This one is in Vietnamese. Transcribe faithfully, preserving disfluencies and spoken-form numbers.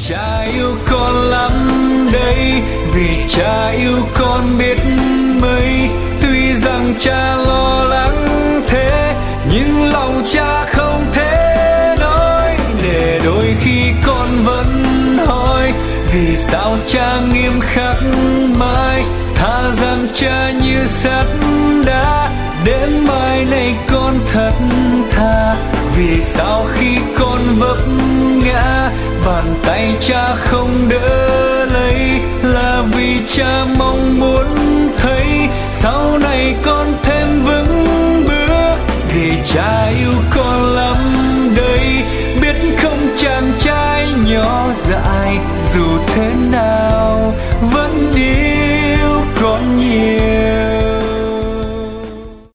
cha yêu con lắm đấy, vì cha yêu con biết mấy. Tuy rằng cha lo lắng thế, nhưng lòng cha không thể nói. Để đôi khi con vẫn hỏi, vì sao cha nghiêm khắc mãi, thà rằng cha như sắt đá, đến mai này con thật thà. Vì sao khi con vấp ngã, bàn tay cha không đỡ lấy, là vì cha mong muốn thấy sau này con thêm vững bước. Vì cha yêu con lắm đấy, biết không chàng trai nhỏ dại dù thế nào vẫn đi